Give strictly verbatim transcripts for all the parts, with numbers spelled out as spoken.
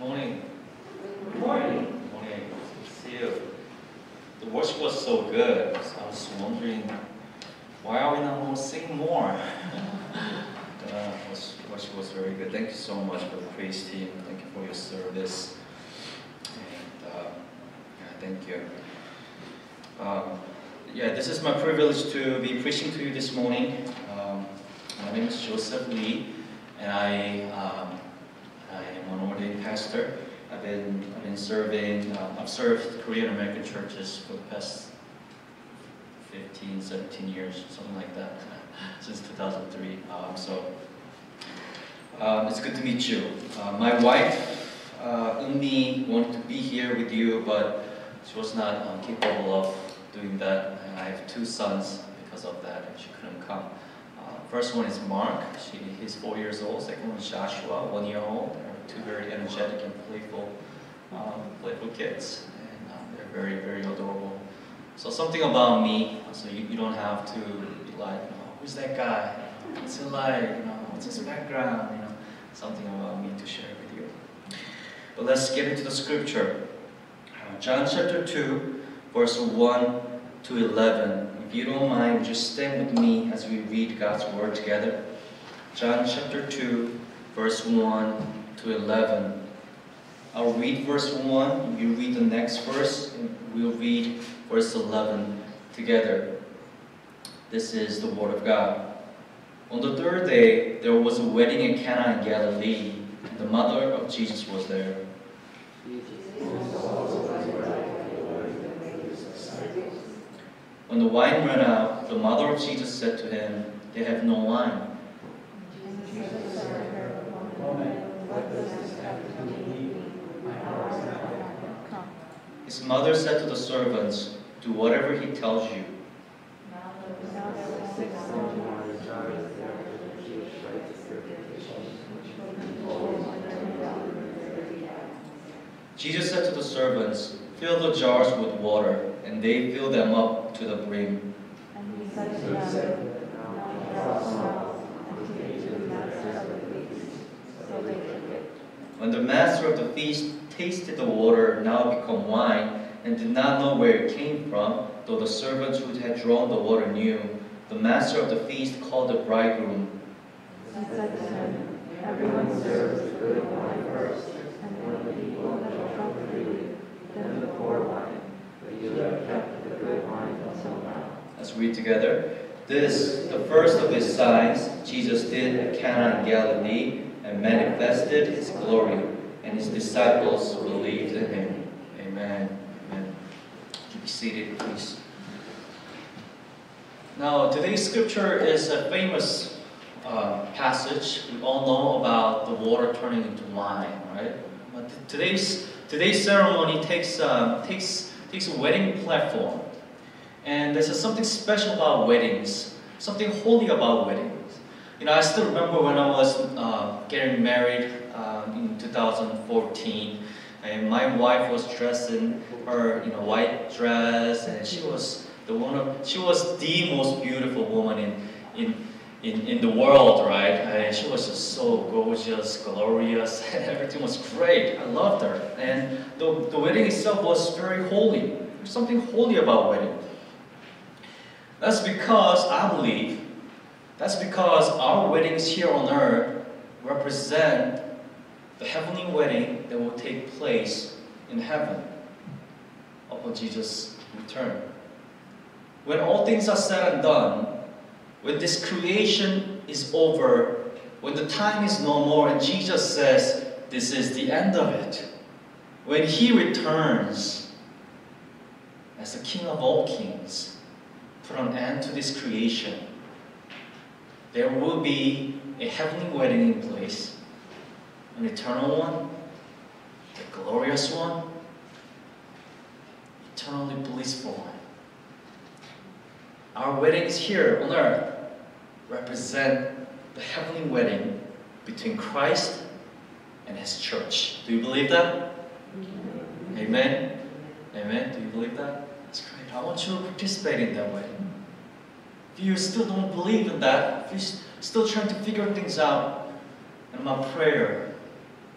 morning. Good morning. Good morning. Good to see you. The worship was so good. So I was wondering, why are we not singing more? uh, worship was very good. Thank you so much for the praise team. Thank you for your service. And uh, yeah, thank you. Um, yeah, this is my privilege to be preaching to you this morning. Um, my name is Joseph Lee, and I. Um, I am an ordained pastor. I've been, I've been serving, uh, I've served Korean American churches for the past fifteen, seventeen years, something like that, since two thousand three. Um, so, um, it's good to meet you. Uh, my wife, uh, Eunmi, wanted to be here with you, but she was not um, capable of doing that. And I have two sons because of that, and she couldn't come. First one is Mark. She, he's four years old. Second one is Joshua, one year old. They're two very energetic and playful, um, playful kids, and um, they're very, very adorable. So something about me. So you, you don't have to be like, oh, who's that guy? What's he like? You know, what's his background? You know, something about me to share with you. But let's get into the scripture. Uh, John chapter two, verse one to eleven. If you don't mind, just stand with me as we read God's Word together. John chapter two, verse one to eleven. I'll read verse one, you read the next verse, and we'll read verse eleven together. This is the Word of God. On the third day, there was a wedding in Cana in Galilee, and the mother of Jesus was there. When the wine ran out, the mother of Jesus said to him, "They have no wine." His mother said to the servants, "Do whatever he tells you." Jesus said to the servants, "Fill the jars with water," and they filled them up to the brim. And he said to them, "Now smell and take to the master of the feast." So they took it. When the master of the feast tasted the water now become wine, and did not know where it came from, though the servants who had drawn the water knew, the master of the feast called the bridegroom. He said to him, "Everyone serves the good wine first, and when the people have drunk freely, then the poor wine. But you have kept the good wine until now." Let's read together. This, the first of his signs, Jesus did at Cana in Galilee, and manifested his glory, and his disciples believed in him. Amen. Amen. You be seated, please. Now, today's scripture is a famous uh, passage. We all know about the water turning into wine, right? But today's today's ceremony takes um, takes takes a wedding platform. And there's something special about weddings, something holy about weddings. You know, I still remember when I was uh, getting married um, in two thousand fourteen, and my wife was dressed in her, you know, white dress, and she was the one of, she was the most beautiful woman in in in, in the world, right? And she was just so gorgeous, glorious, and everything was great. I loved her, and the the wedding itself was very holy. There's something holy about wedding. That's because I believe, that's because our weddings here on earth represent the heavenly wedding that will take place in heaven upon Jesus' return. When all things are said and done, when this creation is over, when the time is no more and Jesus says, this is the end of it, when He returns as the King of all kings, put an end to this creation, there will be a heavenly wedding in place, an eternal one, a glorious one, eternally blissful one. Our weddings here on earth represent the heavenly wedding between Christ and His church. Do you believe that? Mm-hmm. Amen? Amen? Do you believe that? That's great. I want you to participate in that wedding. If you still don't believe in that, if you're still trying to figure things out, and my prayer, my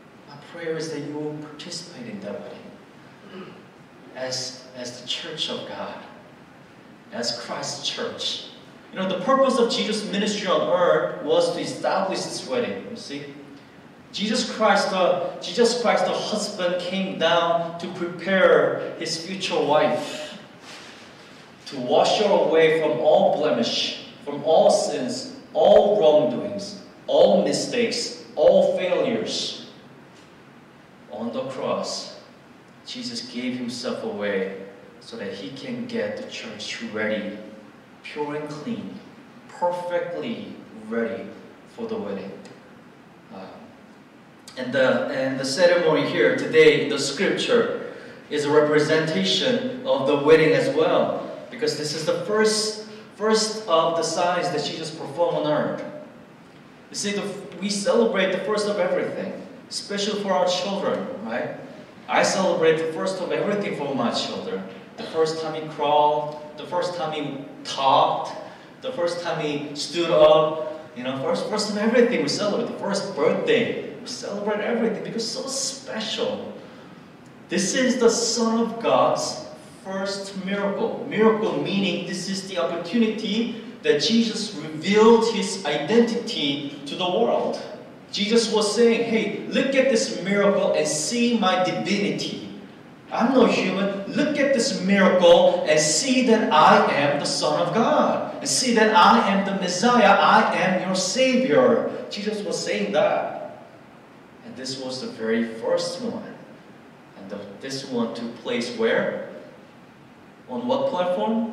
prayer is that you will participate in that wedding. As, as the church of God. As Christ's church. You know, the purpose of Jesus' ministry on earth was to establish this wedding. You see? Jesus Christ, the, Jesus Christ, the husband, came down to prepare his future wife. To wash her away from all blemish, from all sins, all wrongdoings, all mistakes, all failures. On the cross, Jesus gave himself away so that he can get the church ready, pure and clean, perfectly ready for the wedding. Uh, and, the, and the ceremony here today, the scripture, is a representation of the wedding as well. Because this is the first, first of the signs that Jesus performed on earth. You see, the, we celebrate the first of everything, especially for our children, right? I celebrate the first of everything for my children. The first time he crawled, the first time he talked, the first time he stood up, you know, first, first of everything we celebrate. The first birthday, we celebrate everything because it's so special. This is the Son of God's first miracle. Miracle meaning this is the opportunity that Jesus revealed his identity to the world. Jesus was saying, hey, look at this miracle and see my divinity. I'm no human. Look at this miracle and see that I am the Son of God. And see that I am the Messiah. I am your Savior. Jesus was saying that. And this was the very first one. And the, this one took place where? On what platform?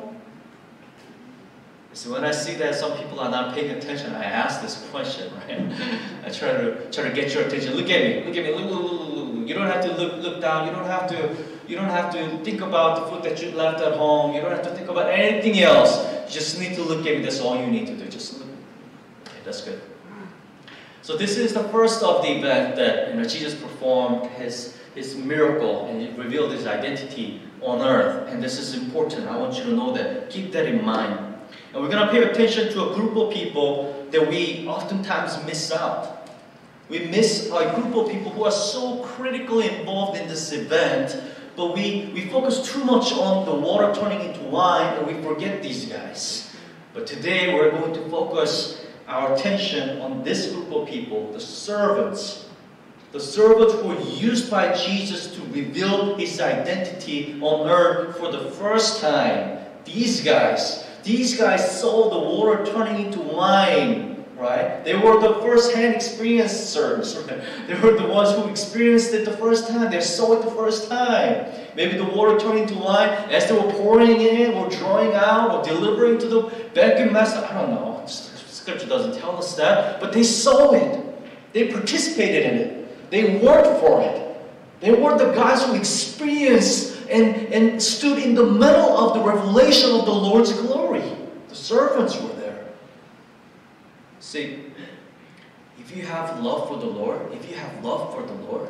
So when I see that some people are not paying attention, I ask this question, right? I try to try to get your attention. Look at me, look at me, look, look, look, look, look. You don't have to look look down. You don't have to you don't have to think about the food that you left at home. You don't have to think about anything else. You just need to look at me. That's all you need to do. Just look. Okay, that's good. So this is the first of the event that you know Jesus performed his his miracle and he revealed his identity on earth. And this is important. I want you to know that. Keep that in mind. And we're going to pay attention to a group of people that we oftentimes miss out. We miss a group of people who are so critically involved in this event, but we, we focus too much on the water turning into wine and we forget these guys. But today we're going to focus our attention on this group of people, the servants. The servants who were used by Jesus to reveal his identity on earth for the first time. These guys. These guys saw the water turning into wine, right? They were the first-hand experiencers. Right? They were the ones who experienced it the first time. They saw it the first time. Maybe the water turned into wine as they were pouring it in or drawing out or delivering to the vacuum master. I don't know. Scripture doesn't tell us that. But they saw it. They participated in it. They worked for it. They were the guys who experienced And, and stood in the middle of the revelation of the Lord's glory. The servants were there. See, if you have love for the Lord, if you have love for the Lord,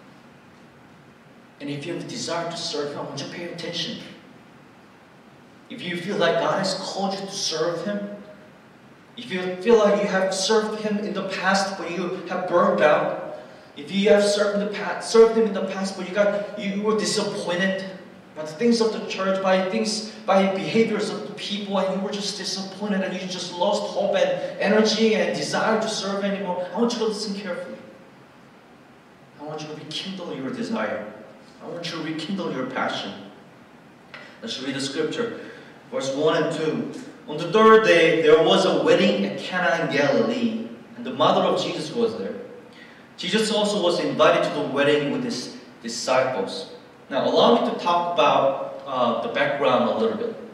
and if you have a desire to serve Him, I want you to pay attention. If you feel like God has called you to serve Him, if you feel like you have served Him in the past but you have burned out, if you have served, in the past, served Him in the past, but you got you were disappointed by the things of the church, by things, by behaviors of the people, and you were just disappointed, and you just lost hope and energy and desire to serve anymore, I want you to listen carefully. I want you to rekindle your desire. I want you to rekindle your passion. Let's read the scripture, verse one and two. On the third day, there was a wedding at Cana in Galilee, and the mother of Jesus was there. Jesus also was invited to the wedding with his disciples. Now, allow me to talk about uh, the background a little bit.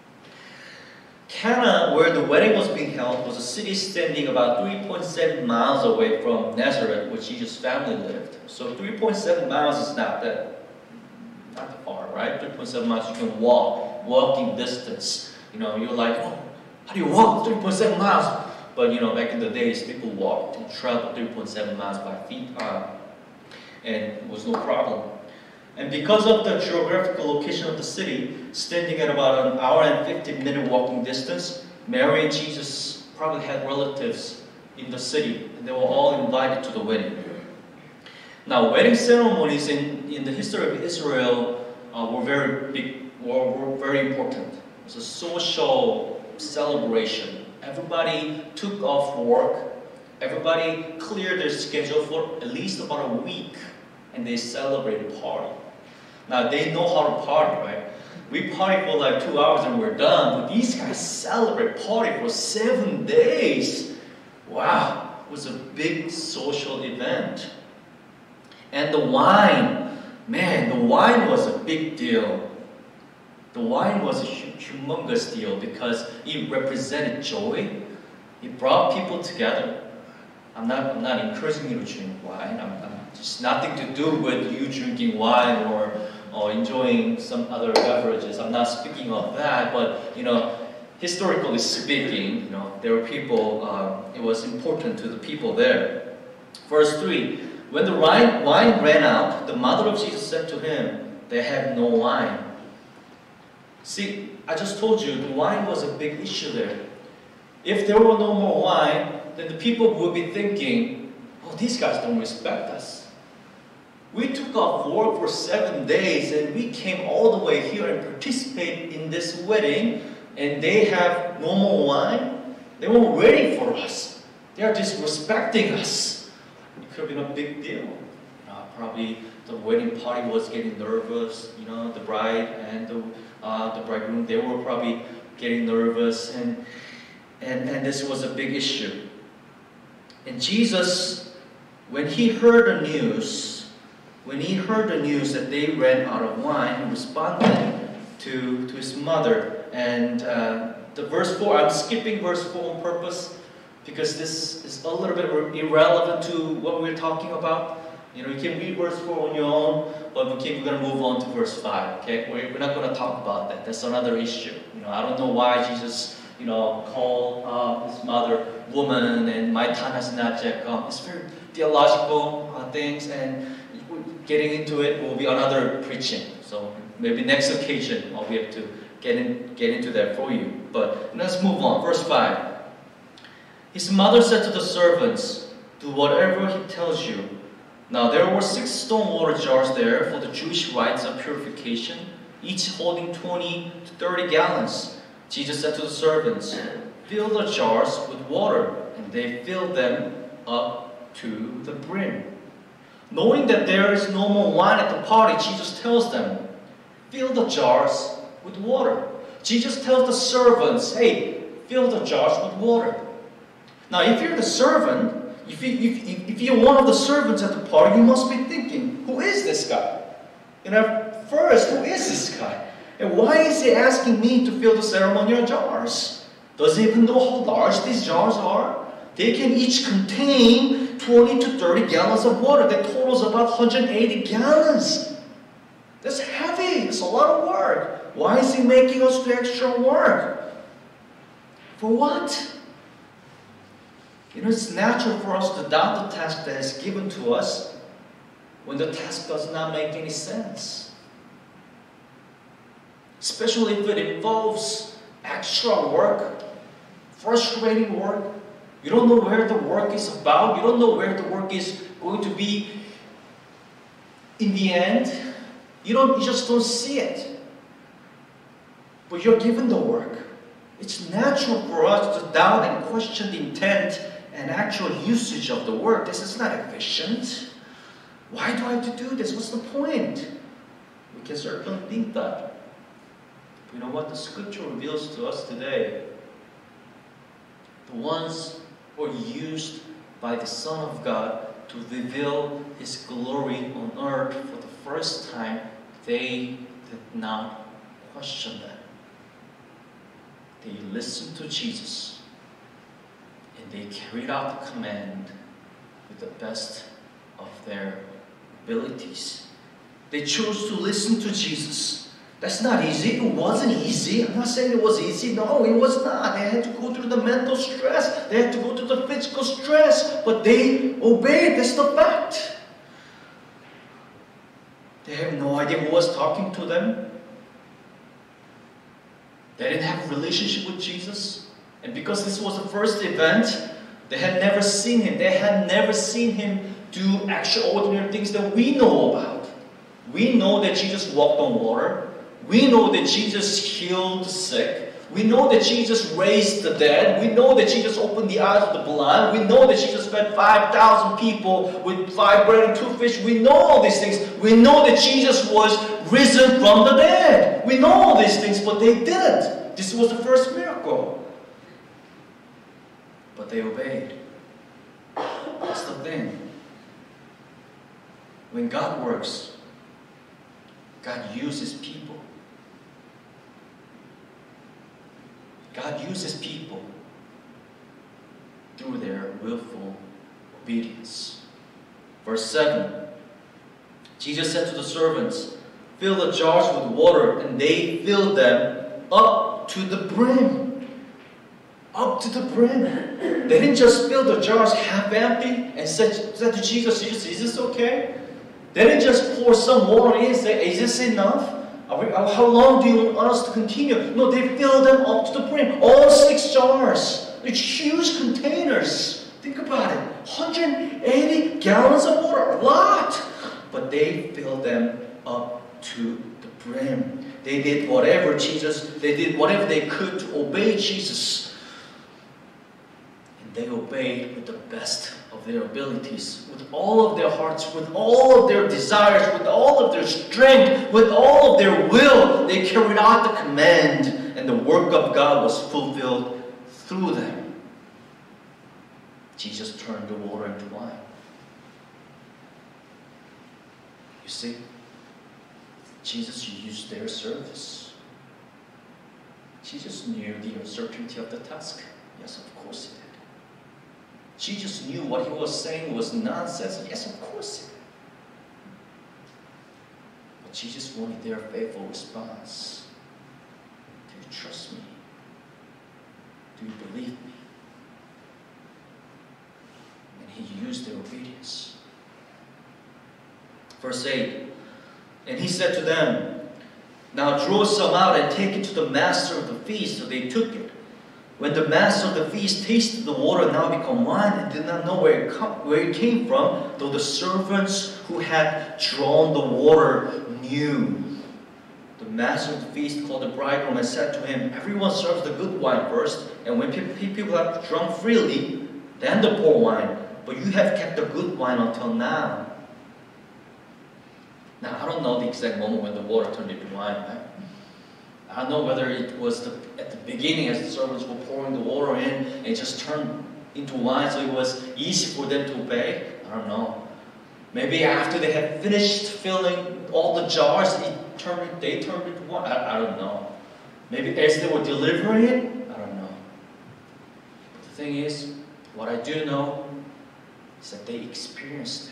Cana, where the wedding was being held, was a city standing about three point seven miles away from Nazareth, where Jesus' family lived. So three point seven miles is not that, not that far, right? three point seven miles, you can walk, walking distance. You know, you're like, oh, how do you walk three point seven miles? But you know, back in the days, people walked and traveled three point seven miles by feet, uh, and it was no problem. And because of the geographical location of the city, standing at about an hour and fifteen minute walking distance, Mary and Jesus probably had relatives in the city, and they were all invited to the wedding. Now, wedding ceremonies in, in the history of Israel uh, were very big, were, were very important. It was a social celebration. Everybody took off work. Everybody cleared their schedule for at least about a week, and they celebrated a party. Now, they know how to party, right? We party for like two hours and we're done, but these guys celebrate party for seven days. Wow, it was a big social event. And the wine, man, the wine was a big deal. The wine was a humongous deal because it represented joy. It brought people together. I'm not, I'm not encouraging you to drink wine. I'm, I'm just nothing to do with you drinking wine or, or enjoying some other beverages. I'm not speaking of that, but you know, historically speaking, you know, there were people. Uh, it was important to the people there. Verse three. When the wine, wine ran out, the mother of Jesus said to him, "They have no wine." See, I just told you the wine was a big issue there. If there were no more wine, then the people would be thinking, "Oh, these guys don't respect us. We took off work for seven days and we came all the way here and participated in this wedding, and they have no more wine? They weren't ready for us. They are disrespecting us." It could have been a big deal. You know, probably the wedding party was getting nervous. You know, the bride and the uh, the bridegroom, they were probably getting nervous, and and and this was a big issue. And Jesus, when he heard the news, when he heard the news that they ran out of wine, he responded to to his mother. And uh, the verse four, I'm skipping verse four on purpose, because this is a little bit irrelevant to what we're talking about. You know, you can read verse four on your own, but okay, we're going to move on to verse five, okay? We're, we're not going to talk about that. That's another issue. You know, I don't know why Jesus, you know, called uh, his mother woman, and my time has not yet come. It's very theological uh, things, and getting into it will be another preaching. So maybe next occasion, uh, we have to get, in, get into that for you. But let's move on. Verse five. His mother said to the servants, "Do whatever he tells you." Now there were six stone water jars there for the Jewish rites of purification, each holding twenty to thirty gallons. Jesus said to the servants, "Fill the jars with water," and they filled them up to the brim. Knowing that there is no more wine at the party, Jesus tells them, "Fill the jars with water." Jesus tells the servants, "Hey, fill the jars with water." Now, if you're the servant, if, you, if, if you're one of the servants at the party, you must be thinking, who is this guy? You know, first, who is this guy? And why is he asking me to fill the ceremonial jars? Does he even know how large these jars are? They can each contain twenty to thirty gallons of water. That totals about one hundred eighty gallons. That's heavy. It's a lot of work. Why is he making us do extra work? For what? You know, it's natural for us to doubt the task that is given to us when the task does not make any sense. Especially if it involves extra work, frustrating work. You don't know where the work is about. You don't know where the work is going to be in the end. You don't, you just don't see it. But you're given the work. It's natural for us to doubt and question the intent and actual usage of the work. This is not efficient. Why do I have to do this? What's the point? We can certainly think that. But you know what? The scripture reveals to us today, the ones who are used by the Son of God to reveal His glory on earth for the first time, they did not question that. They listened to Jesus. And they carried out the command with the best of their abilities. They chose to listen to Jesus. That's not easy. It wasn't easy. I'm not saying it was easy. No, it was not. They had to go through the mental stress. They had to go through the physical stress. But they obeyed. That's the fact. They have no idea who was talking to them. They didn't have a relationship with Jesus. And because this was the first event, they had never seen Him. They had never seen Him do extraordinary things that we know about. We know that Jesus walked on water. We know that Jesus healed the sick. We know that Jesus raised the dead. We know that Jesus opened the eyes of the blind. We know that Jesus fed five thousand people with five bread and two fish. We know all these things. We know that Jesus was risen from the dead. We know all these things, but they didn't. This was the first miracle. But they obeyed. That's the thing. When God works, God uses people. God uses people through their willful obedience. Verse seven. Jesus said to the servants, "Fill the jars with water," and they filled them up to the brim. Up to the brim. They didn't just fill the jars half empty and said, said to Jesus, Jesus, is this okay? They didn't just pour some water in and say, is this enough? Are we, how long do you want us to continue? No, they filled them up to the brim. All six jars. It's huge containers. Think about it. one hundred eighty gallons of water. A lot. But they filled them up to the brim. They did whatever Jesus, they did whatever they could to obey Jesus. And they obeyed with the best of their abilities, with all of their hearts, with all of their desires, with all of their strength, with all of their will. They carried out the command, and the work of God was fulfilled through them. Jesus turned the water into wine. You see, Jesus used their service. Jesus knew the uncertainty of the task. Yes, of course he did. Jesus knew what he was saying was nonsense. Yes, of course he did. But Jesus wanted their faithful response. Do you trust me? Do you believe me? And he used their obedience. Verse eight. And he said to them, "Now draw some out and take it to the master of the feast." So they took it. When the master of the feast tasted the water now become wine and did not know where it, come, where it came from, though the servants who had drawn the water knew. The master of the feast called the bridegroom and said to him, "Everyone serves the good wine first, and when people have drunk freely, then the poor wine. But you have kept the good wine until now." Now, I don't know the exact moment when the water turned into wine. Right? I don't know whether it was the, at the beginning as the servants were pouring the water in and it just turned into wine so it was easy for them to obey. I don't know. Maybe after they had finished filling all the jars, it turned, they turned into wine. I, I don't know. Maybe as they were delivering it, I don't know. But the thing is, what I do know is that they experienced it.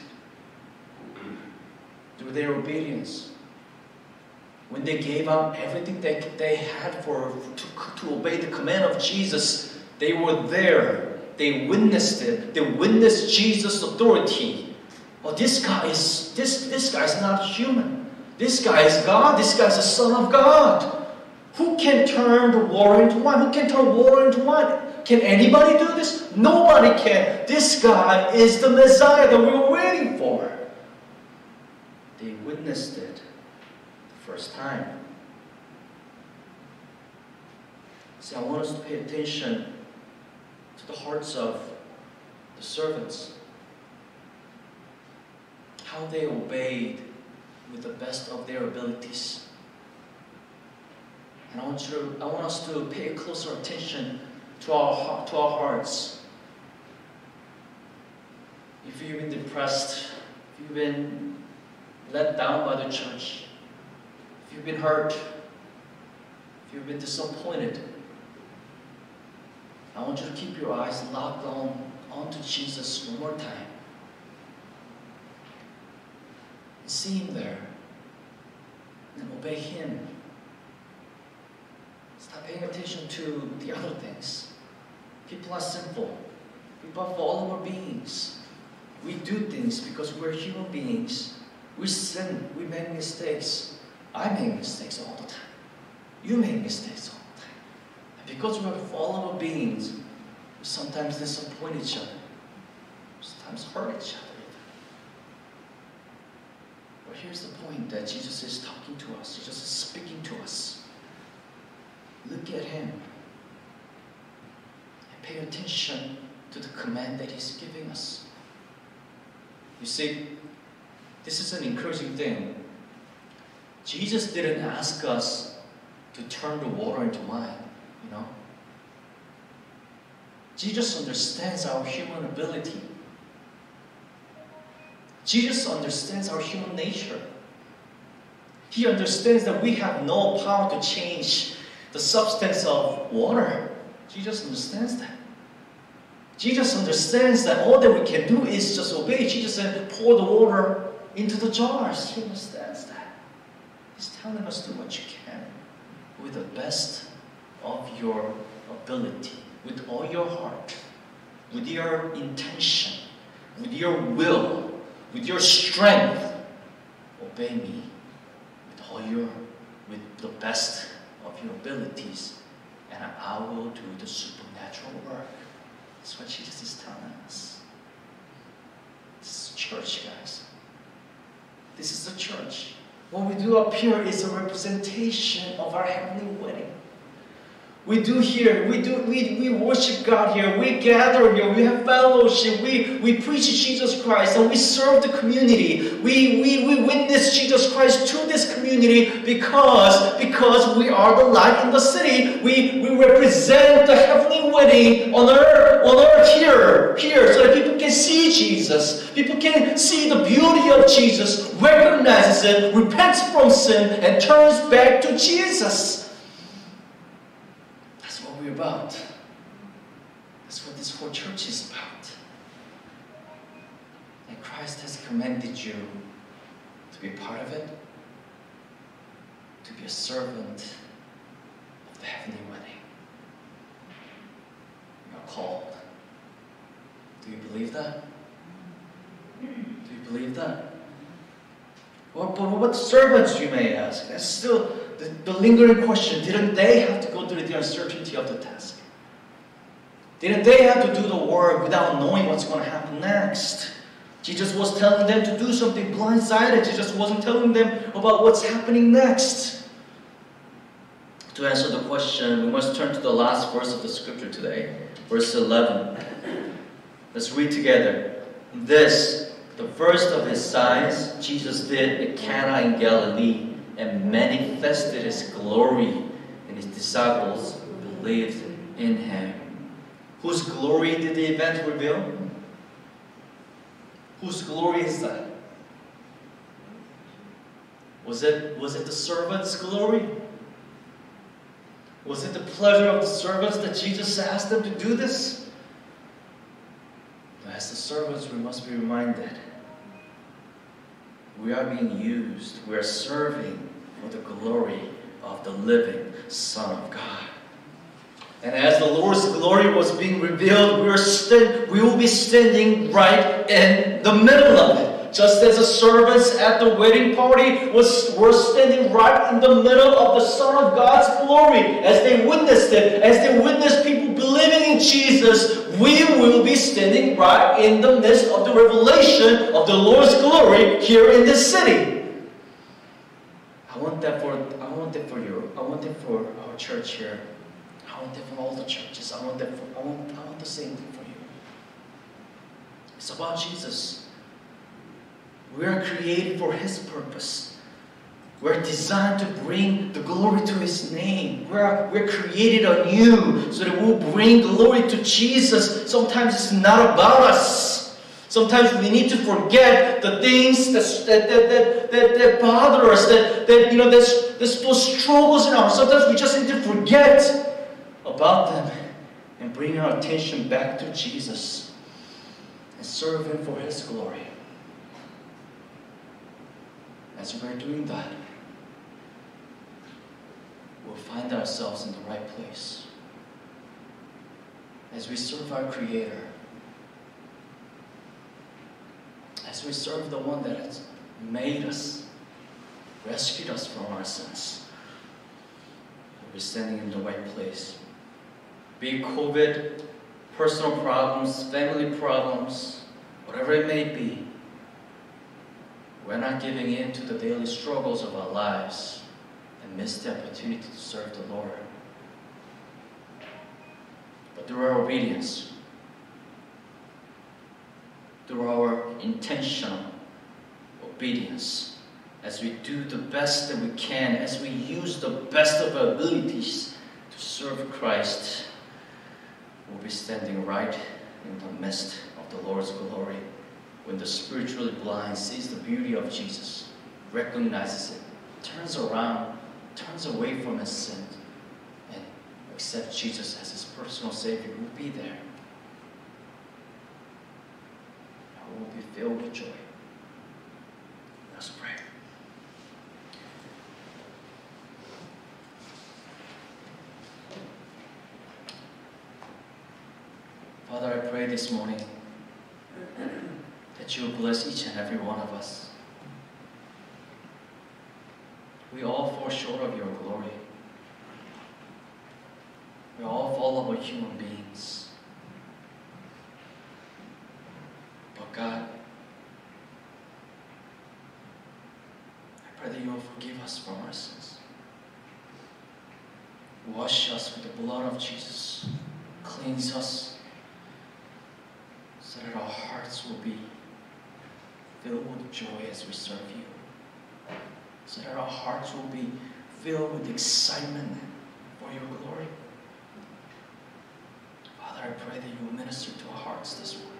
Through their obedience. When they gave up everything they, they had for to, to obey the command of Jesus, they were there. They witnessed it. They witnessed Jesus' authority. Oh, this guy is this this guy is not human. This guy is God. This guy is the Son of God. Who can turn the water into wine? Who can turn water into wine? Can anybody do this? Nobody can. This guy is the Messiah that we were waiting for. They witnessed it the first time. See, I want us to pay attention to the hearts of the servants. How they obeyed with the best of their abilities. And I want you to, I want us to pay closer attention to our to our hearts. If you've been depressed, if you've been let down by the church, if you've been hurt, if you've been disappointed, I want you to keep your eyes locked on onto Jesus one more time. And see Him there. And obey Him. Stop paying attention to the other things. People are simple. People are fallen beings. We do things because we're human beings. We sin, we make mistakes. I make mistakes all the time. You make mistakes all the time. And because we're fallen beings, we sometimes disappoint each other. Sometimes hurt each other. But here's the point that Jesus is talking to us. Jesus is speaking to us. Look at him. And pay attention to the command that he's giving us. You see, this is an encouraging thing. Jesus didn't ask us to turn the water into wine, you know. Jesus understands our human ability. Jesus understands our human nature. He understands that we have no power to change the substance of water. Jesus understands that. Jesus understands that all that we can do is just obey. Jesus said, pour the water into the jars. He understands that. He's telling us, do what you can with the best of your ability, with all your heart, with your intention, with your will, with your strength. Obey me with all your, with the best of your abilities, and I will do the supernatural work. That's what Jesus is telling us. This is church, guys. This is the church. What we do up here is a representation of our heavenly wedding. We do here, we do we, we worship God here, we gather here, we have fellowship, we, we preach Jesus Christ, and we serve the community. We, we, we witness Jesus Christ to this community because, because we are the light in the city. We, we represent the heavenly wedding on earth, on earth here, here, so that people can see Jesus. People can see the beauty of Jesus, recognizes it, repents from sin, and turns back to Jesus. We're about. That's what this whole church is about. And Christ has commanded you to be part of it, to be a servant of the heavenly wedding. You are called. Do you believe that? Do you believe that? Well, but what servants, you may ask? That's still the, the lingering question. Didn't they have to go through the uncertainty of the task? Didn't they have to do the work without knowing what's going to happen next? Jesus was telling them to do something blindsided. Jesus wasn't telling them about what's happening next. To answer the question, we must turn to the last verse of the scripture today. Verse eleven. Let's read together. This, the first of his signs, Jesus did at Cana in Galilee, and manifested his glory, and his disciples believed in him. Whose glory did the event reveal? Whose glory is that? Was it, was it the servants' glory? Was it the pleasure of the servants that Jesus asked them to do this? As the servants, we must be reminded we are being used. We are serving for the glory of the living Son of God. And as the Lord's glory was being revealed, we, are st- we will be standing right in the middle of it. Just as the servants at the wedding party was, were standing right in the middle of the Son of God's glory, as they witnessed it, as they witnessed people believing in Jesus, we will be standing right in the midst of the revelation of the Lord's glory here in this city. I want that for I want that for you. I want that for our church here. I want that for all the churches. I want that for I want I want the same thing for you. It's about Jesus. We are created for His purpose. We're designed to bring the glory to His name. We're, we're created anew so that we'll bring glory to Jesus. Sometimes it's not about us. Sometimes we need to forget the things that, that, that, that, that bother us, that, that you know, there's, there's those struggles in our lives. Sometimes we just need to forget about them and bring our attention back to Jesus and serve Him for His glory. As we're doing that, we'll find ourselves in the right place. As we serve our Creator, as we serve the one that has made us, rescued us from our sins, we'll be standing in the right place. Be it COVID, personal problems, family problems, whatever it may be, We're not giving in to the daily struggles of our lives and miss the opportunity to serve the Lord. But through our obedience, through our intentional obedience, as we do the best that we can, as we use the best of our abilities to serve Christ, we'll be standing right in the midst of the Lord's glory. When the spiritually blind sees the beauty of Jesus, recognizes it, turns around, turns away from his sin, and accepts Jesus as his personal Savior, we'll be there. And we'll be filled with joy. Let's pray. Father, I pray this morning that you will bless each and every one of us. We all fall short of your glory. We all fallible human beings. But God, I pray that you will forgive us from our sins. Wash us with the blood of Jesus. Cleanse us so that our hearts will be filled with joy as we serve you. So that our hearts will be filled with excitement for your glory. Father, I pray that you will minister to our hearts this morning.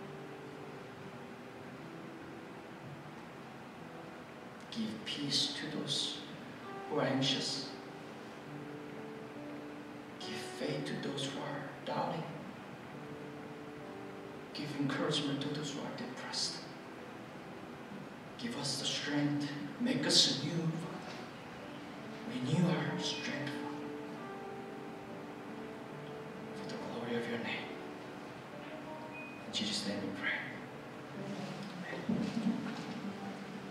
Give peace to those who are anxious. Give faith to those who are doubting. Give encouragement to those who are depressed. Give us the strength. Make us anew, Father. Renew our strength, Father. For the glory of your name. In Jesus' name we pray. Amen.